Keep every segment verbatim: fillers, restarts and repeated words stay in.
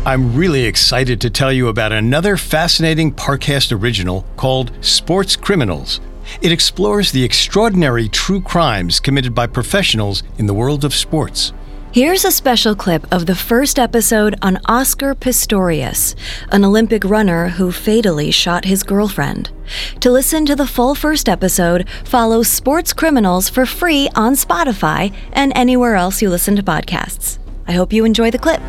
I'm really excited to tell you about another fascinating Parcast original called Sports Criminals. It explores the extraordinary true crimes committed by professionals in the world of sports. Here's a special clip of the first episode on Oscar Pistorius, an Olympic runner who fatally shot his girlfriend. To listen to the full first episode, follow Sports Criminals for free on Spotify and anywhere else you listen to podcasts. I hope you enjoy the clip.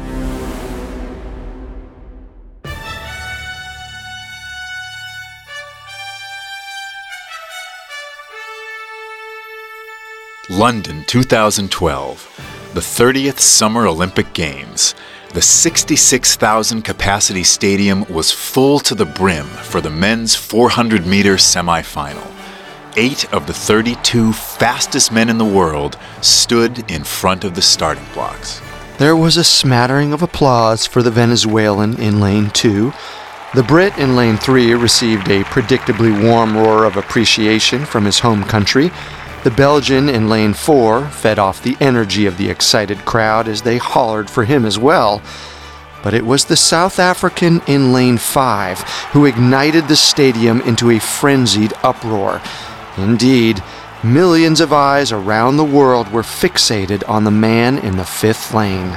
London two thousand twelve, the thirtieth Summer Olympic Games. The sixty-six thousand capacity stadium was full to the brim for the men's four hundred meter semifinal. Eight of the thirty-two fastest men in the world stood in front of the starting blocks. There was a smattering of applause for the Venezuelan in lane two. The Brit in lane three received a predictably warm roar of appreciation from his home country. The Belgian in lane four fed off the energy of the excited crowd as they hollered for him as well. But it was the South African in lane five who ignited the stadium into a frenzied uproar. Indeed, millions of eyes around the world were fixated on the man in the fifth lane.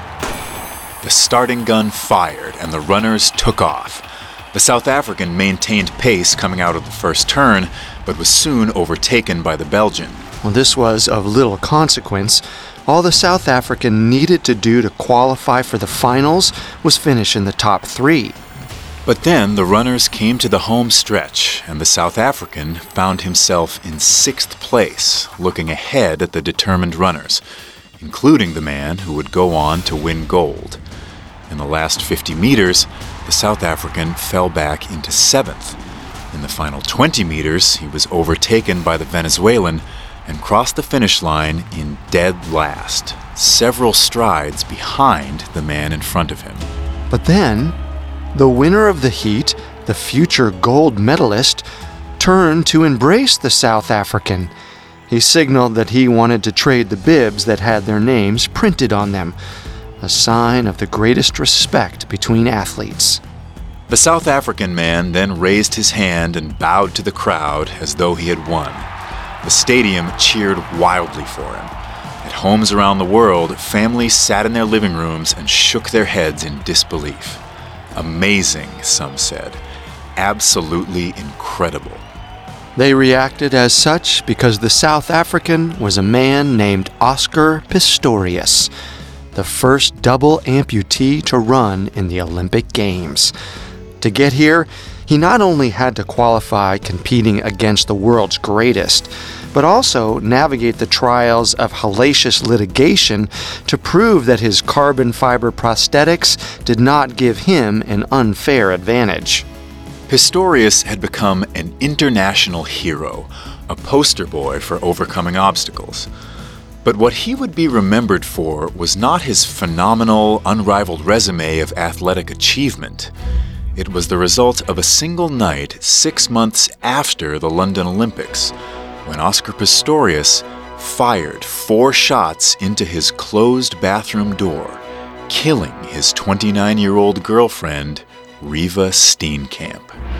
The starting gun fired and the runners took off. The South African maintained pace coming out of the first turn, but was soon overtaken by the Belgian. Well, this was of little consequence. All the South African needed to do to qualify for the finals was finish in the top three. But then the runners came to the home stretch, and the South African found himself in sixth place, looking ahead at the determined runners, including the man who would go on to win gold. In the last fifty meters, the South African fell back into seventh. In the final twenty meters, he was overtaken by the Venezuelan and crossed the finish line in dead last, several strides behind the man in front of him. But then, the winner of the heat, the future gold medalist, turned to embrace the South African. He signaled that he wanted to trade the bibs that had their names printed on them, a sign of the greatest respect between athletes. The South African man then raised his hand and bowed to the crowd as though he had won. The stadium cheered wildly for him. At homes around the world, families sat in their living rooms and shook their heads in disbelief. Amazing, some said. Absolutely incredible. They reacted as such because the South African was a man named Oscar Pistorius, the first double amputee to run in the Olympic Games. To get here, he not only had to qualify competing against the world's greatest, but also navigate the trials of hellacious litigation to prove that his carbon fiber prosthetics did not give him an unfair advantage. Pistorius had become an international hero, a poster boy for overcoming obstacles. But what he would be remembered for was not his phenomenal, unrivaled resume of athletic achievement. It was the result of a single night six months after the London Olympics, when Oscar Pistorius fired four shots into his closed bathroom door, killing his twenty-nine-year-old girlfriend, Reeva Steenkamp.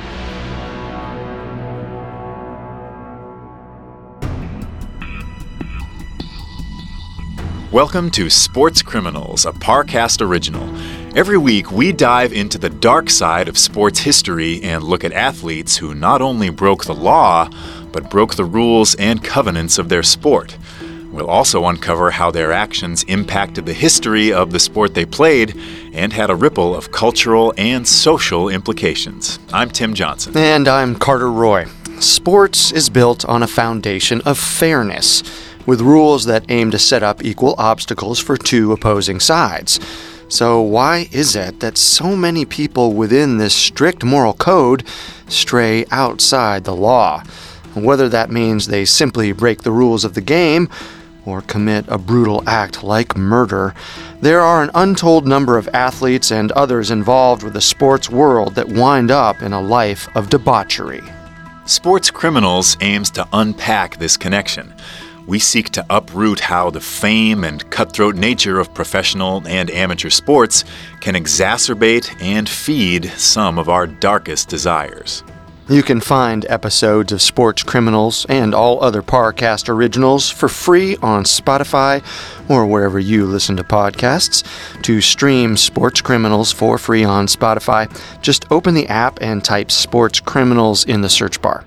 Welcome to Sports Criminals, a Parcast original. Every week, we dive into the dark side of sports history and look at athletes who not only broke the law, but broke the rules and covenants of their sport. We'll also uncover how their actions impacted the history of the sport they played and had a ripple of cultural and social implications. I'm Tim Johnson. And I'm Carter Roy. Sports is built on a foundation of fairness, with rules that aim to set up equal obstacles for two opposing sides. So why is it that so many people within this strict moral code stray outside the law? Whether that means they simply break the rules of the game or commit a brutal act like murder, there are an untold number of athletes and others involved with the sports world that wind up in a life of debauchery. Sports Criminals aims to unpack this connection. we seek to uproot how the fame and cutthroat nature of professional and amateur sports can exacerbate and feed some of our darkest desires. You can find episodes of Sports Criminals and all other Parcast originals for free on Spotify or wherever you listen to podcasts. To stream Sports Criminals for free on Spotify, just open the app and type Sports Criminals in the search bar.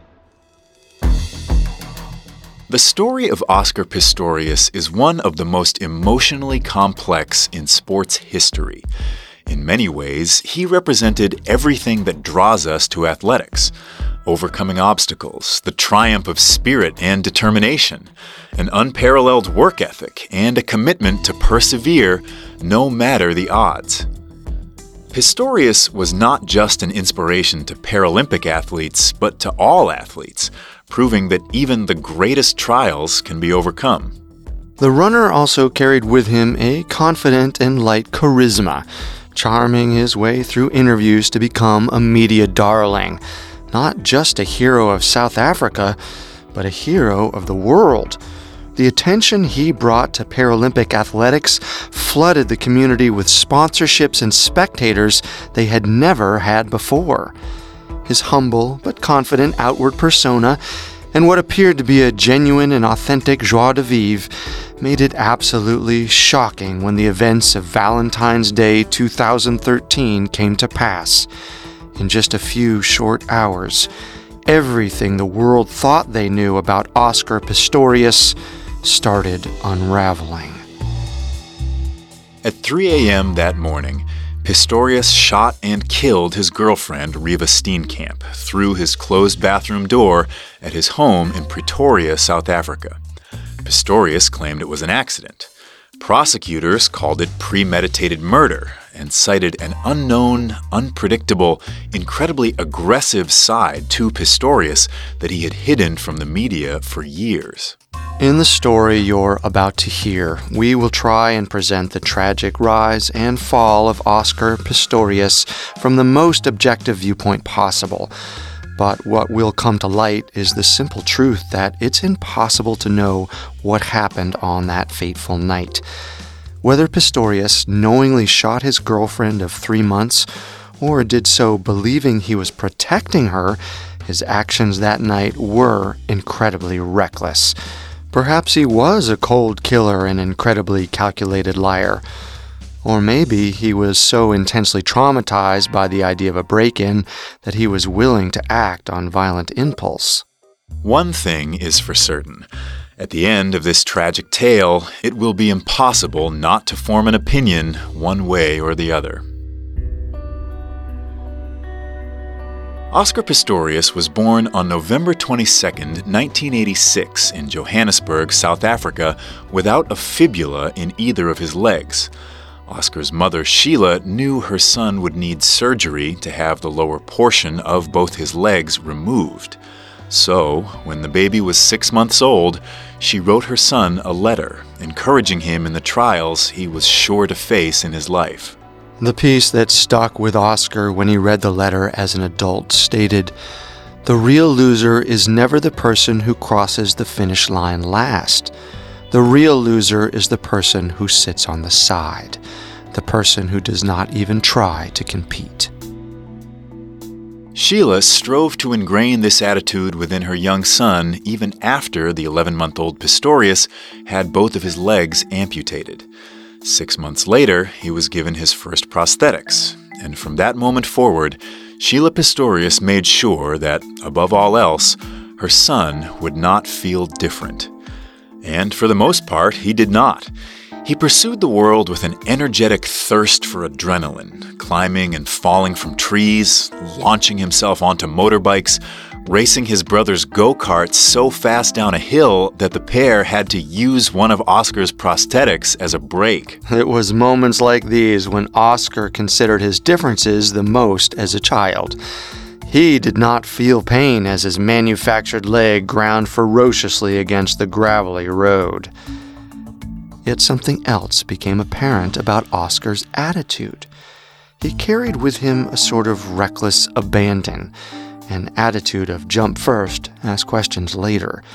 The story of Oscar Pistorius is one of the most emotionally complex in sports history. In many ways, he represented everything that draws us to athletics: overcoming obstacles, the triumph of spirit and determination, an unparalleled work ethic, and a commitment to persevere no matter the odds. Pistorius was not just an inspiration to Paralympic athletes, but to all athletes, proving that even the greatest trials can be overcome. The runner also carried with him a confident and light charisma, charming his way through interviews to become a media darling. Not just a hero of South Africa, but a hero of the world. The attention he brought to Paralympic athletics flooded the community with sponsorships and spectators they had never had before. His humble but confident outward persona and what appeared to be a genuine and authentic joie de vivre made it absolutely shocking when the events of Valentine's Day two thousand thirteen came to pass. In just a few short hours, everything the world thought they knew about Oscar Pistorius started unraveling. At three a.m. that morning, Pistorius shot and killed his girlfriend, Riva Steenkamp, through his closed bathroom door at his home in Pretoria, South Africa. Pistorius claimed it was an accident. Prosecutors called it premeditated murder and cited an unknown, unpredictable, incredibly aggressive side to Pistorius that he had hidden from the media for years. In the story you're about to hear, we will try and present the tragic rise and fall of Oscar Pistorius from the most objective viewpoint possible. But what will come to light is the simple truth that it's impossible to know what happened on that fateful night. Whether Pistorius knowingly shot his girlfriend of three months, or did so believing he was protecting her, his actions that night were incredibly reckless. Perhaps he was a cold killer and incredibly calculated liar. Or maybe he was so intensely traumatized by the idea of a break-in that he was willing to act on violent impulse. One thing is for certain. At the end of this tragic tale, it will be impossible not to form an opinion one way or the other. Oscar Pistorius was born on November twenty-second, nineteen eighty-six, in Johannesburg, South Africa, without a fibula in either of his legs. Oscar's mother, Sheila, knew her son would need surgery to have the lower portion of both his legs removed. So, when the baby was six months old, she wrote her son a letter, encouraging him in the trials he was sure to face in his life. The piece that stuck with Oscar when he read the letter as an adult stated, "The real loser is never the person who crosses the finish line last. The real loser is the person who sits on the side, the person who does not even try to compete." Sheila strove to ingrain this attitude within her young son even after the eleven-month-old Pistorius had both of his legs amputated. Six months later, he was given his first prosthetics, and from that moment forward, Sheila Pistorius made sure that, above all else, her son would not feel different. And for the most part, he did not. He pursued the world with an energetic thirst for adrenaline, climbing and falling from trees, launching himself onto motorbikes, racing his brother's go-karts so fast down a hill that the pair had to use one of Oscar's prosthetics as a brake. It was moments like these when Oscar considered his differences the most as a child. He did not feel pain as his manufactured leg ground ferociously against the gravelly road. Yet something else became apparent about Oscar's attitude. He carried with him a sort of reckless abandon, an attitude of jump first, ask questions later.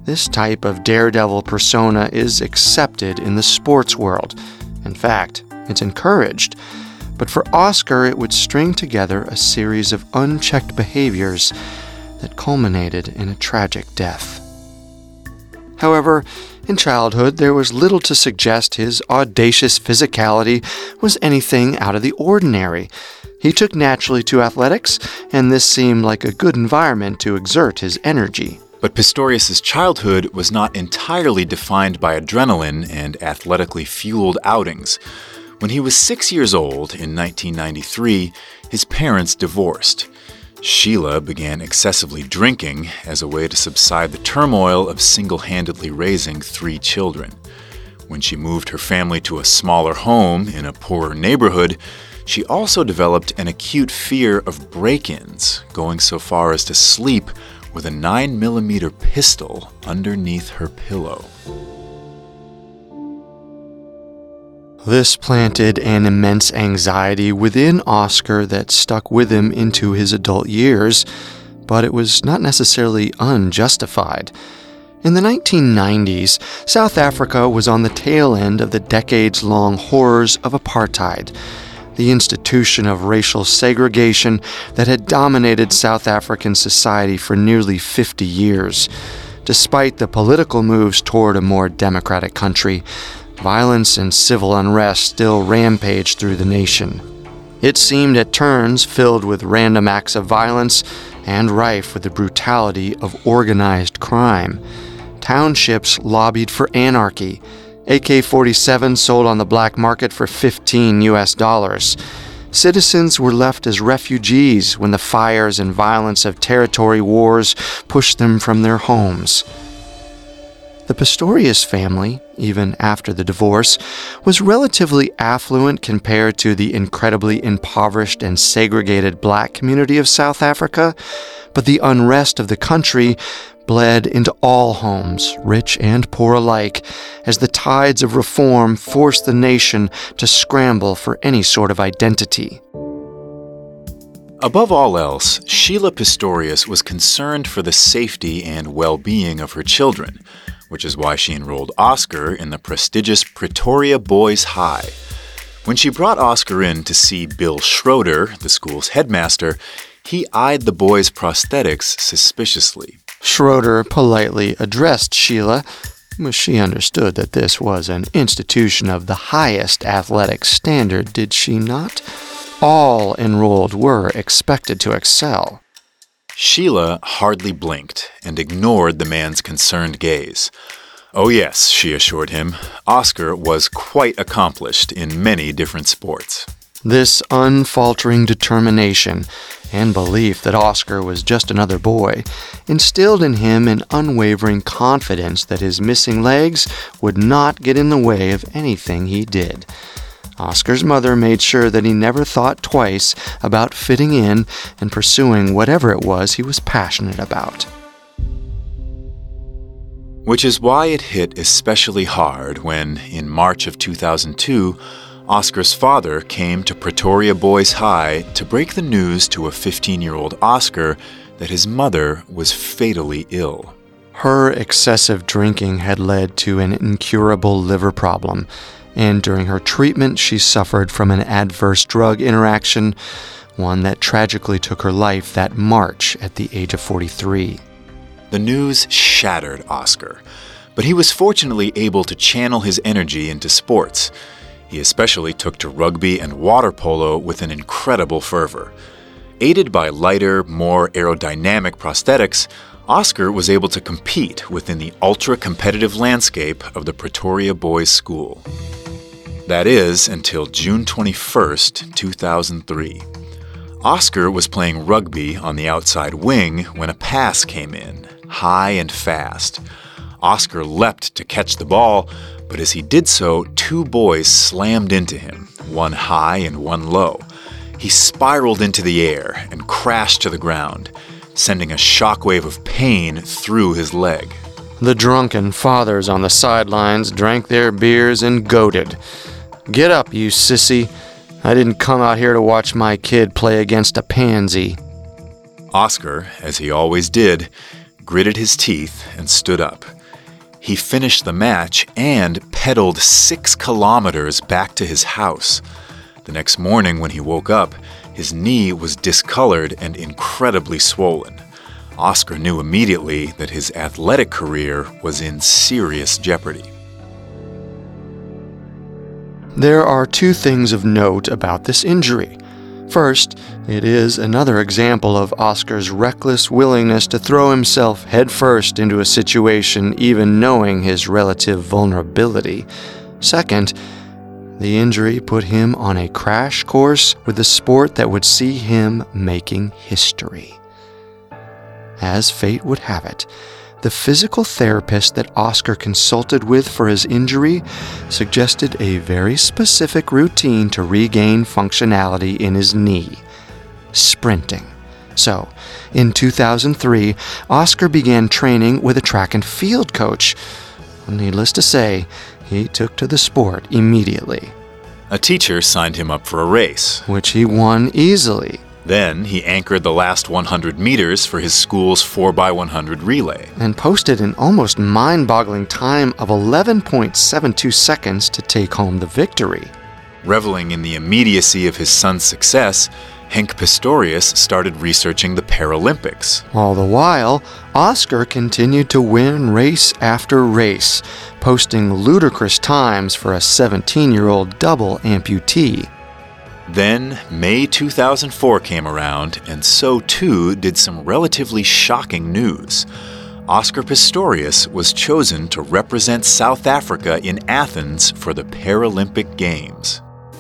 This type of daredevil persona is accepted in the sports world. In fact, it's encouraged. But for Oscar, it would string together a series of unchecked behaviors that culminated in a tragic death. However, in childhood, there was little to suggest his audacious physicality was anything out of the ordinary. He took naturally to athletics, and this seemed like a good environment to exert his energy. But Pistorius' childhood was not entirely defined by adrenaline and athletically fueled outings. When he was six years old in nineteen ninety-three, his parents divorced. Sheila began excessively drinking as a way to subside the turmoil of single-handedly raising three children. When she moved her family to a smaller home in a poorer neighborhood, she also developed an acute fear of break-ins, going so far as to sleep with a nine millimeter pistol underneath her pillow. This planted an immense anxiety within Oscar that stuck with him into his adult years, but it was not necessarily unjustified. In the nineteen nineties, South Africa was on the tail end of the decades-long horrors of apartheid, the institution of racial segregation that had dominated South African society for nearly fifty years. Despite the political moves toward a more democratic country, violence and civil unrest still rampaged through the nation. It seemed at turns filled with random acts of violence and rife with the brutality of organized crime. Townships lobbied for anarchy. A K forty-seven sold on the black market for fifteen U S dollars. Citizens were left as refugees when the fires and violence of territory wars pushed them from their homes. The Pistorius family, even after the divorce, was relatively affluent compared to the incredibly impoverished and segregated black community of South Africa, but the unrest of the country bled into all homes, rich and poor alike, as the tides of reform forced the nation to scramble for any sort of identity. Above all else, Sheila Pistorius was concerned for the safety and well-being of her children, which is why she enrolled Oscar in the prestigious Pretoria Boys High. When she brought Oscar in to see Bill Schroeder, the school's headmaster, he eyed the boys' prosthetics suspiciously. Schroeder politely addressed Sheila, but she understood that this was an institution of the highest athletic standard, did she not? All enrolled were expected to excel. Sheila hardly blinked and ignored the man's concerned gaze. Oh yes, she assured him, Oscar was quite accomplished in many different sports. This unfaltering determination and belief that Oscar was just another boy instilled in him an unwavering confidence that his missing legs would not get in the way of anything he did. Oscar's mother made sure that he never thought twice about fitting in and pursuing whatever it was he was passionate about. Which is why it hit especially hard when, in March of two thousand two, Oscar's father came to Pretoria Boys High to break the news to a fifteen-year-old Oscar that his mother was fatally ill. Her excessive drinking had led to an incurable liver problem, and during her treatment she suffered from an adverse drug interaction, one that tragically took her life that March at the age of forty-three. The news shattered Oscar, but he was fortunately able to channel his energy into sports. He especially took to rugby and water polo with an incredible fervor. Aided by lighter, more aerodynamic prosthetics, Oscar was able to compete within the ultra-competitive landscape of the Pretoria Boys School. That is, until June twenty-first, two thousand three. Oscar was playing rugby on the outside wing when a pass came in, high and fast. Oscar leapt to catch the ball, but as he did so, two boys slammed into him, one high and one low. He spiraled into the air and crashed to the ground, sending a shockwave of pain through his leg. The drunken fathers on the sidelines drank their beers and goaded. "Get up, you sissy. I didn't come out here to watch my kid play against a pansy." Oscar, as he always did, gritted his teeth, and stood up. He finished the match and pedaled six kilometers back to his house. The next morning when he woke up, his knee was discolored and incredibly swollen. Oscar knew immediately that his athletic career was in serious jeopardy. There are two things of note about this injury. First, it is another example of Oscar's reckless willingness to throw himself headfirst into a situation even knowing his relative vulnerability. Second, the injury put him on a crash course with a sport that would see him making history. As fate would have it, the physical therapist that Oscar consulted with for his injury suggested a very specific routine to regain functionality in his knee: sprinting. So, in two thousand three, Oscar began training with a track and field coach. Needless to say, he took to the sport immediately. A teacher signed him up for a race, which he won easily. Then he anchored the last one hundred meters for his school's four by one hundred relay, and posted an almost mind-boggling time of eleven point seven two seconds to take home the victory. Reveling in the immediacy of his son's success, Henk Pistorius started researching the Paralympics. All the while, Oscar continued to win race after race, posting ludicrous times for a seventeen-year-old double amputee. Then, May two thousand four came around, and so too did some relatively shocking news. Oscar Pistorius was chosen to represent South Africa in Athens for the Paralympic Games.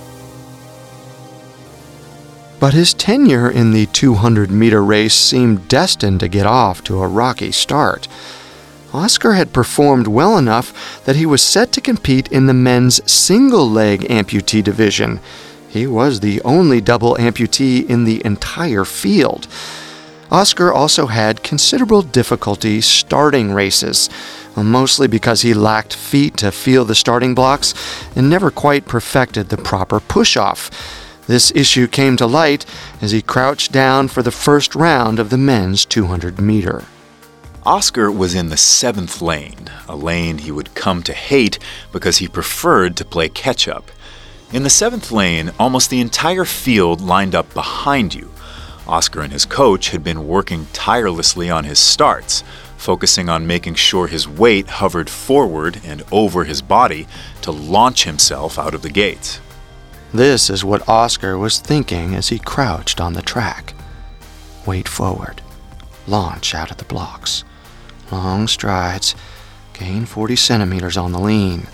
But his tenure in the two hundred meter race seemed destined to get off to a rocky start. Oscar had performed well enough that he was set to compete in the men's single-leg amputee division. He was the only double amputee in the entire field. Oscar also had considerable difficulty starting races, mostly because he lacked feet to feel the starting blocks and never quite perfected the proper push-off. This issue came to light as he crouched down for the first round of the men's two hundred meter. Oscar was in the seventh lane, a lane he would come to hate because he preferred to play catch-up. In the seventh lane, almost the entire field lined up behind you. Oscar and his coach had been working tirelessly on his starts, focusing on making sure his weight hovered forward and over his body to launch himself out of the gates. This is what Oscar was thinking as he crouched on the track. Weight forward, launch out of the blocks. Long strides, gain forty centimeters on the lean.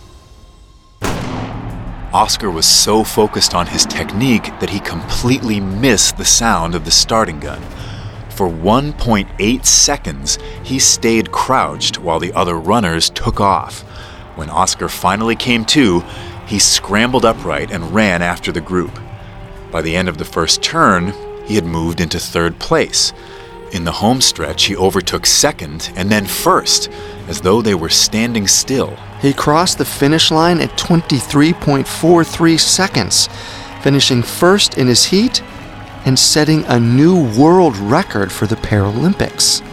Oscar was so focused on his technique that he completely missed the sound of the starting gun. For one point eight seconds, he stayed crouched while the other runners took off. When Oscar finally came to, he scrambled upright and ran after the group. By the end of the first turn, he had moved into third place. In the home stretch, he overtook second and then first, as though they were standing still. He crossed the finish line at twenty-three point four three seconds, finishing first in his heat and setting a new world record for the Paralympics.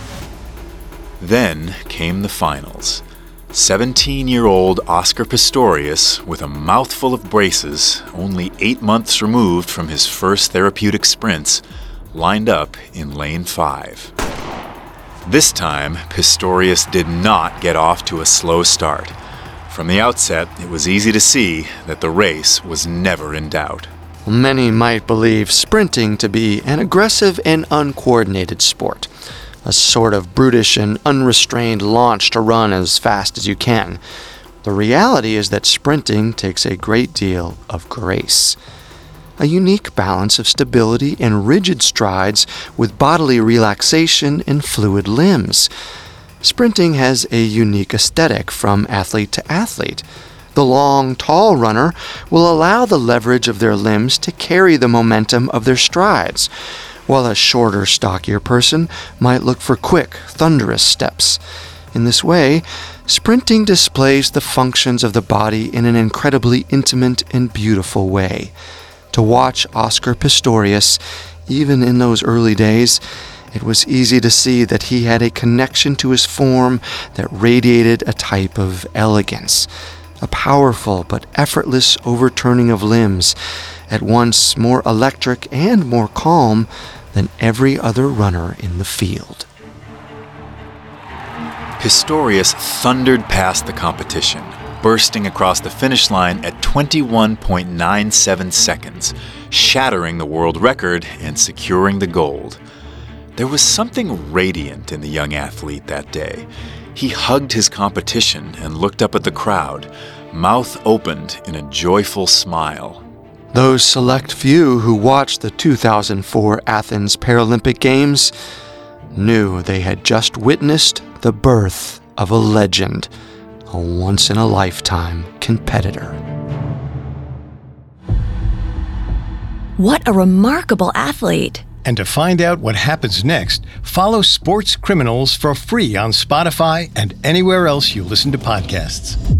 Then came the finals. seventeen-year-old Oscar Pistorius, with a mouthful of braces, only eight months removed from his first therapeutic sprints, lined up in lane five. This time, Pistorius did not get off to a slow start. From the outset, it was easy to see that the race was never in doubt. Many might believe sprinting to be an aggressive and uncoordinated sport, a sort of brutish and unrestrained launch to run as fast as you can. The reality is that sprinting takes a great deal of grace. A unique balance of stability and rigid strides with bodily relaxation and fluid limbs. Sprinting has a unique aesthetic from athlete to athlete. The long, tall runner will allow the leverage of their limbs to carry the momentum of their strides, while a shorter, stockier person might look for quick, thunderous steps. In this way, sprinting displays the functions of the body in an incredibly intimate and beautiful way. To watch Oscar Pistorius, even in those early days, It was easy to see that he had a connection to his form that radiated a type of elegance, a powerful but effortless overturning of limbs, at once more electric and more calm than every other runner in the field. Pistorius thundered past the competition, bursting across the finish line at twenty-one point nine seven seconds, shattering the world record and securing the gold. There was something radiant in the young athlete that day. He hugged his competition and looked up at the crowd, mouth opened in a joyful smile. Those select few who watched the two thousand four Athens Paralympic Games knew they had just witnessed the birth of a legend, a once-in-a-lifetime competitor. What a remarkable athlete! And to find out what happens next, follow Sports Criminals for free on Spotify and anywhere else you listen to podcasts.